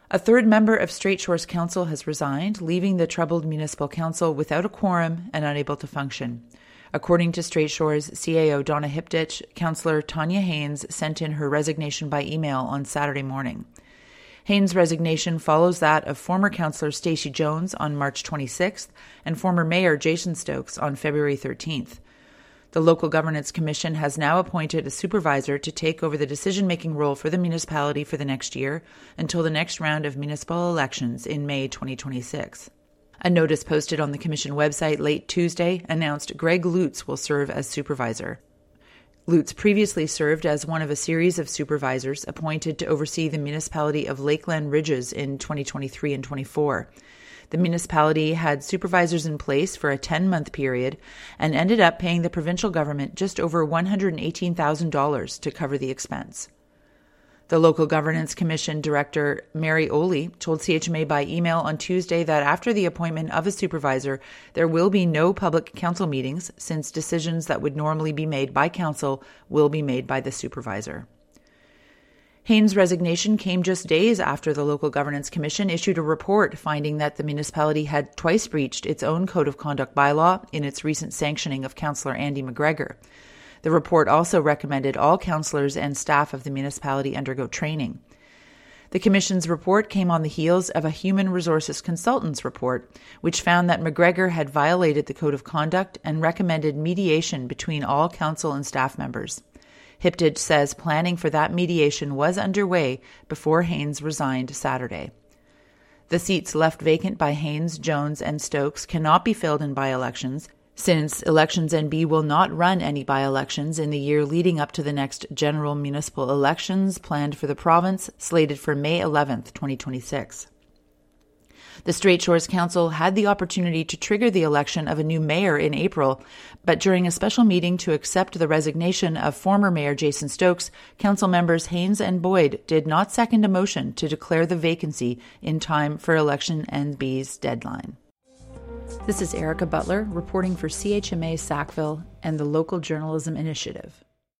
A third member of Strait Shores Council has resigned, leaving the troubled municipal council without a quorum and unable to function. According to Strait Shores CAO Donna Hiptich, Councillor Tanya Haynes sent in her resignation by email on Saturday morning. Haynes' resignation follows that of former Councillor Stacey Jones on March 26th and former Mayor Jason Stokes on February 13th. The Local Governance Commission has now appointed a supervisor to take over the decision-making role for the municipality for the next year until the next round of municipal elections in May 2026. A notice posted on the Commission website late Tuesday announced Greg Lutz will serve as supervisor. Lutz previously served as one of a series of supervisors appointed to oversee the municipality of Lakeland Ridges in 2023 and 24. The municipality had supervisors in place for a 10-month period and ended up paying the provincial government just over $118,000 to cover the expense. The Local Governance Commission Director, Mary Oley, told CHMA by email on Tuesday that after the appointment of a supervisor, there will be no public council meetings since decisions that would normally be made by council will be made by the supervisor. Haynes' resignation came just days after the Local Governance Commission issued a report finding that the municipality had twice breached its own Code of Conduct bylaw in its recent sanctioning of Councillor Andy McGregor. The report also recommended all councillors and staff of the municipality undergo training. The Commission's report came on the heels of a Human Resources Consultants report, which found that McGregor had violated the Code of Conduct and recommended mediation between all council and staff members. Hiptich says planning for that mediation was underway before Haynes resigned Saturday. The seats left vacant by Haynes, Jones, and Stokes cannot be filled in by-elections, since Elections NB will not run any by-elections in the year leading up to the next general municipal elections planned for the province, slated for May 11, 2026. The Strait Shores Council had the opportunity to trigger the election of a new mayor in April, but during a special meeting to accept the resignation of former Mayor Jason Stokes, council members Haynes and Boyd did not second a motion to declare the vacancy in time for Election NB's deadline. This is Erica Butler reporting for CHMA Sackville and the Local Journalism Initiative.